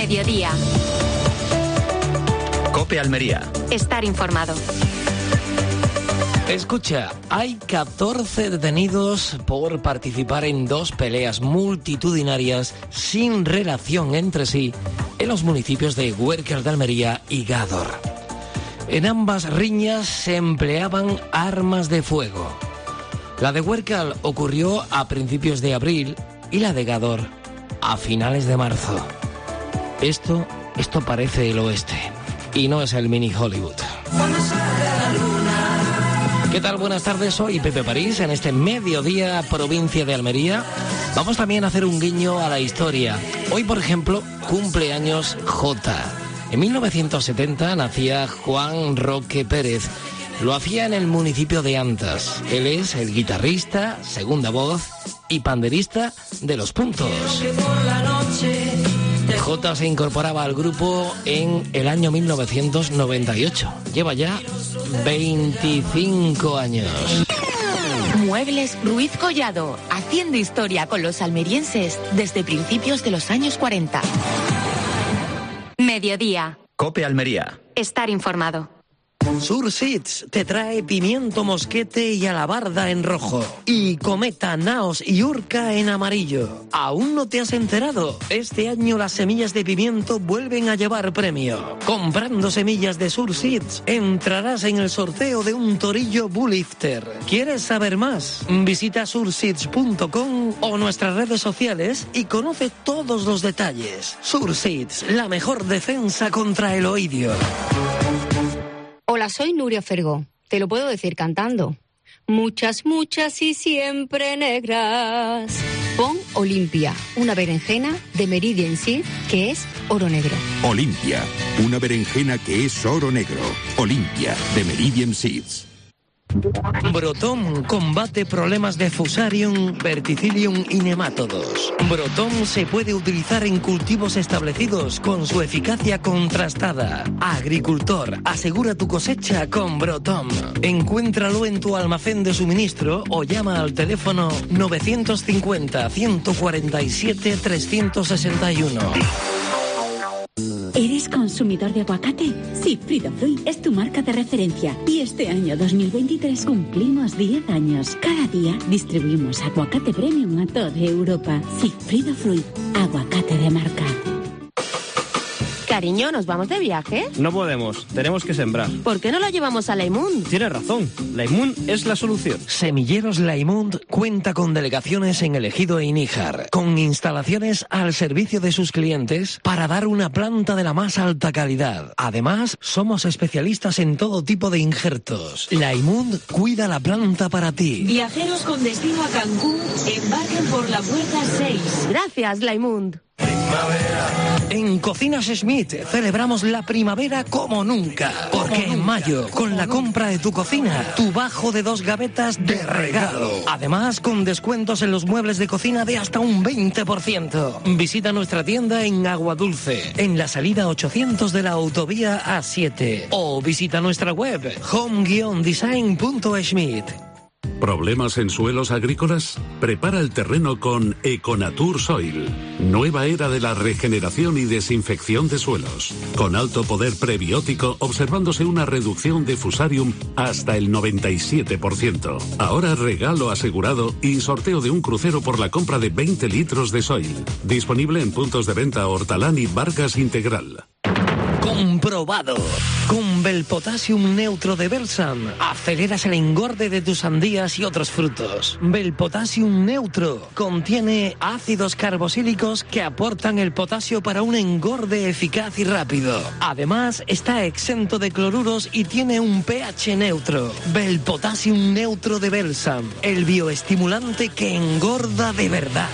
Mediodía. COPE Almería. Estar informado. Escucha, hay 14 detenidos por participar en 2 peleas multitudinarias sin relación entre sí en los municipios de Huércal de Almería y Gádor. En ambas riñas se empleaban armas de fuego. La de Huércal ocurrió a principios de abril y la de Gádor a finales de marzo. Esto parece el oeste y no es el mini Hollywood. ¿Qué tal? Buenas tardes, soy Pepe París. En este mediodía, provincia de Almería, vamos también a hacer un guiño a la historia. Hoy, por ejemplo, cumpleaños Jota. En 1970 nacía Juan Roque Pérez. Lo hacía en el municipio de Antas. Él es el guitarrista, segunda voz y panderista de Los Puntos. Jota se incorporaba al grupo en el año 1998. Lleva ya 25 años. Muebles Ruiz Collado, haciendo historia con los almerienses desde principios de los años 40. Mediodía. COPE Almería. Estar informado. Surseeds te trae pimiento mosquete y alabarda en rojo y cometa, naos y urca en amarillo. ¿Aún no te has enterado? Este año las semillas de pimiento vuelven a llevar premio. Comprando semillas de Surseeds entrarás en el sorteo de un torillo Bullifter. ¿Quieres saber más? Visita surseeds.com o nuestras redes sociales y conoce todos los detalles. Surseeds, la mejor defensa contra el oidio. Hola, soy Nuria Fergó. Te lo puedo decir cantando. Muchas, muchas y siempre negras. Pon Olimpia, una berenjena de Meridian Seed que es oro negro. Olimpia, una berenjena que es oro negro. Olimpia, de Meridian Seeds. Brotom combate problemas de Fusarium, Verticillium y nemátodos. Brotom se puede utilizar en cultivos establecidos con su eficacia contrastada. Agricultor, asegura tu cosecha con Brotom. Encuéntralo en tu almacén de suministro o llama al teléfono 950 147 361. ¿Eres consumidor de aguacate? Sigfrido Fruit es tu marca de referencia y este año 2023 cumplimos 10 años. Cada día distribuimos aguacate premium a toda Europa. Sigfrido Fruit, aguacate de marca. Cariño, ¿nos vamos de viaje? No podemos, tenemos que sembrar. ¿Por qué no lo llevamos a Laimund? Tienes razón, Laimund es la solución. Semilleros Laimund cuenta con delegaciones en el Ejido e Níjar, con instalaciones al servicio de sus clientes para dar una planta de la más alta calidad. Además, somos especialistas en todo tipo de injertos. Laimund cuida la planta para ti. Viajeros con destino a Cancún, embarquen por la puerta 6. Gracias, Laimund. En Cocinas Schmidt celebramos la primavera como nunca, porque en mayo, con la compra de tu cocina, tu bajo de 2 gavetas de regalo. Además, con descuentos en los muebles de cocina de hasta un 20%. Visita nuestra tienda en Aguadulce, en la salida 800 de la autovía A7, o visita nuestra web home-design.schmidt. ¿Problemas en suelos agrícolas? Prepara el terreno con Econatur Soil. Nueva era de la regeneración y desinfección de suelos. Con alto poder prebiótico, observándose una reducción de Fusarium hasta el 97%. Ahora regalo asegurado y sorteo de un crucero por la compra de 20 litros de Soil. Disponible en puntos de venta Hortalán y Vargas Integral. Comprobado. Con Belpotasium Neutro de Belsam aceleras el engorde de tus sandías y otros frutos. Belpotasium Neutro contiene ácidos carboxílicos que aportan el potasio para un engorde eficaz y rápido. Además, está exento de cloruros y tiene un pH neutro. Belpotasium Neutro de Belsam, el bioestimulante que engorda de verdad.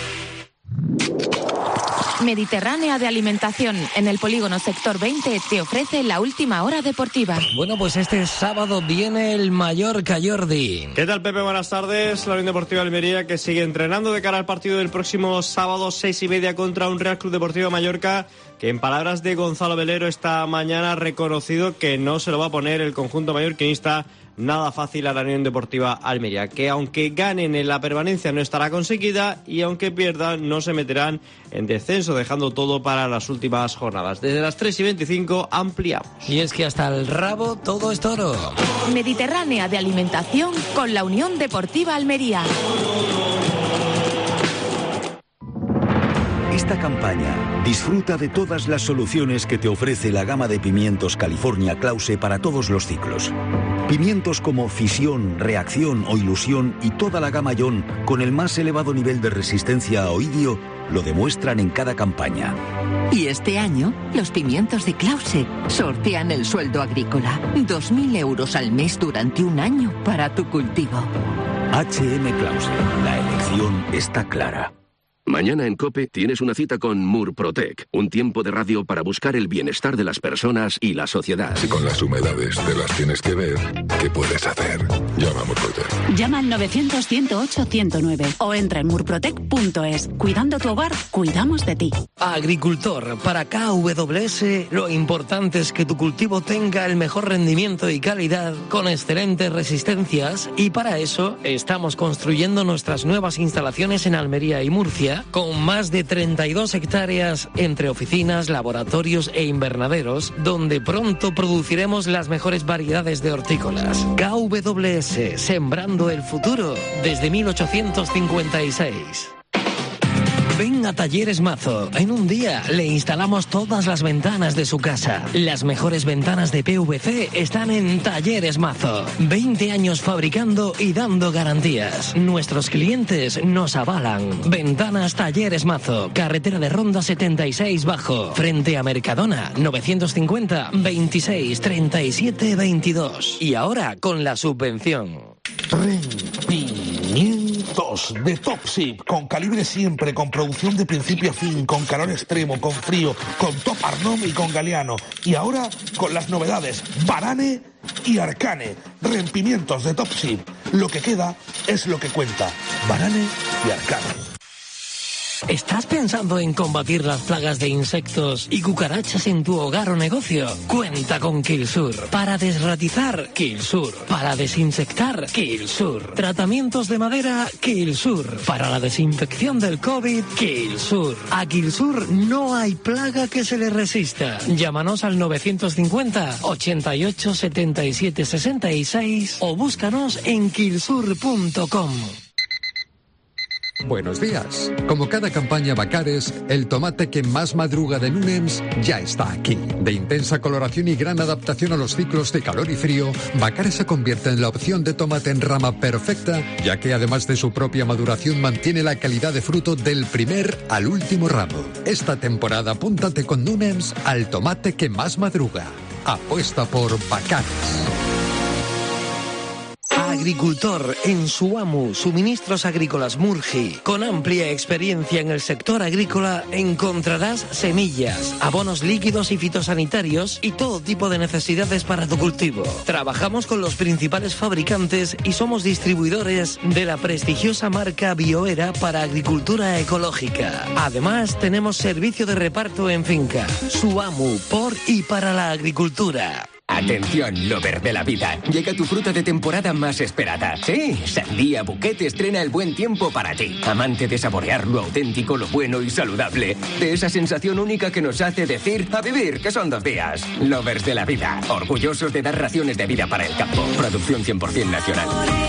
Mediterránea de Alimentación, en el polígono Sector 20, te ofrece la última hora deportiva. Bueno, pues este sábado viene el Mallorca, Jordi. ¿Qué tal, Pepe? Buenas tardes. La Unión Deportiva Almería que sigue entrenando de cara al partido del próximo sábado 6:30 contra un Real Club Deportivo Mallorca, que en palabras de Gonzalo Velero esta mañana ha reconocido que no se lo va a poner el conjunto mallorquinista nada fácil a la Unión Deportiva Almería, que aunque ganen en la permanencia no estará conseguida y aunque pierdan no se meterán en descenso, dejando todo para las últimas jornadas. Desde las 3:25 ampliamos. Y es que hasta el rabo todo es toro. Mediterránea de alimentación con la Unión Deportiva Almería. Esta campaña disfruta de todas las soluciones que te ofrece la gama de pimientos California Klause para todos los ciclos. Pimientos como Fisión, Reacción o Ilusión y toda la gama Ion con el más elevado nivel de resistencia a oidio lo demuestran en cada campaña. Y este año, los pimientos de Klause sortean el sueldo agrícola. 2.000 euros al mes durante un año para tu cultivo. HM Klause, la elección está clara. Mañana en COPE tienes una cita con Murprotec, un tiempo de radio para buscar el bienestar de las personas y la sociedad. Si con las humedades te las tienes que ver, ¿qué puedes hacer? Llama a Murprotec. Llama al 900-108-109 o entra en murprotec.es. Cuidando tu hogar, cuidamos de ti. Agricultor, para KWS lo importante es que tu cultivo tenga el mejor rendimiento y calidad con excelentes resistencias, y para eso estamos construyendo nuestras nuevas instalaciones en Almería y Murcia, con más de 32 hectáreas entre oficinas, laboratorios e invernaderos, donde pronto produciremos las mejores variedades de hortícolas. KWS, sembrando el futuro desde 1856. Ven a Talleres Mazo. En un día le instalamos todas las ventanas de su casa. Las mejores ventanas de PVC están en Talleres Mazo. 20 años fabricando y dando garantías. Nuestros clientes nos avalan. Ventanas Talleres Mazo. Carretera de Ronda 76 Bajo. Frente a Mercadona. 950 26 37 22. Y ahora con la subvención. Rendimientos de Topsip, con calibre siempre, con producción de principio a fin, con calor extremo, con frío, con Top Arnom y con Galeano. Y ahora con las novedades Varane y Arcane. Rompimientos de Topsip. Lo que queda es lo que cuenta. Varane y Arcane. ¿Estás pensando en combatir las plagas de insectos y cucarachas en tu hogar o negocio? Cuenta con Killsur. Para desratizar, Killsur. Para desinsectar, Killsur. Tratamientos de madera, Killsur. Para la desinfección del COVID, Killsur. A Killsur no hay plaga que se le resista. Llámanos al 950 88 77 66 o búscanos en killsur.com. Buenos días. Como cada campaña Bacares, el tomate que más madruga de Nunems ya está aquí. De intensa coloración y gran adaptación a los ciclos de calor y frío, Bacares se convierte en la opción de tomate en rama perfecta, ya que además de su propia maduración mantiene la calidad de fruto del primer al último ramo. Esta temporada apúntate con Nunems al tomate que más madruga. Apuesta por Bacares. Agricultor, en Suamu, Suministros Agrícolas Murgi. Con amplia experiencia en el sector agrícola encontrarás semillas, abonos líquidos y fitosanitarios y todo tipo de necesidades para tu cultivo. Trabajamos con los principales fabricantes y somos distribuidores de la prestigiosa marca Bioera para agricultura ecológica. Además, tenemos servicio de reparto en finca. Suamu, por y para la agricultura. Atención, lover de la vida. Llega tu fruta de temporada más esperada. Sí, Sandía Bouquet estrena el buen tiempo para ti. Amante de saborear lo auténtico, lo bueno y saludable. De esa sensación única que nos hace decir a vivir, que son 2 días. Lovers de la vida. Orgullosos de dar raciones de vida para el campo. Producción 100% nacional.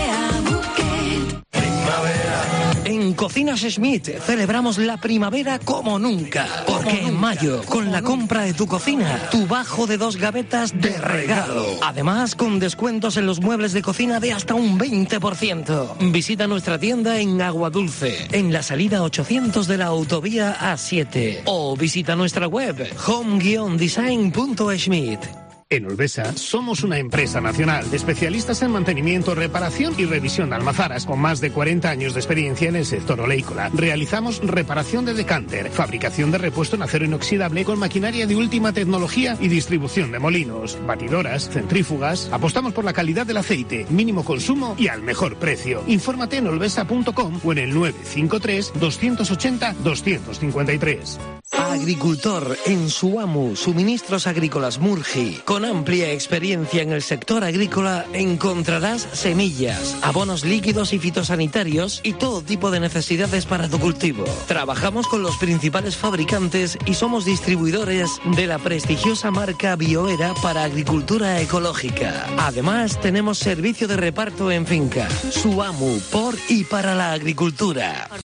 En Cocinas Schmidt celebramos la primavera como nunca. Porque en mayo, con la compra de tu cocina, tu bajo de 2 gavetas de regalo. Además, con descuentos en los muebles de cocina de hasta un 20%. Visita nuestra tienda en Aguadulce, en la salida 800 de la autovía A7. O visita nuestra web home-design.schmidt. En Olvesa somos una empresa nacional, especialistas en mantenimiento, reparación y revisión de almazaras, con más de 40 años de experiencia en el sector oleícola. Realizamos reparación de decánter, fabricación de repuesto en acero inoxidable con maquinaria de última tecnología y distribución de molinos, batidoras, centrífugas. Apostamos por la calidad del aceite, mínimo consumo y al mejor precio. Infórmate en olvesa.com o en el 953 280 253. Agricultor en Suamu, suministros agrícolas Murgi. Con amplia experiencia en el sector agrícola encontrarás semillas, abonos líquidos y fitosanitarios y todo tipo de necesidades para tu cultivo. Trabajamos con los principales fabricantes y somos distribuidores de la prestigiosa marca Bioera para agricultura ecológica. Además, tenemos servicio de reparto en finca. Suamu, por y para la agricultura.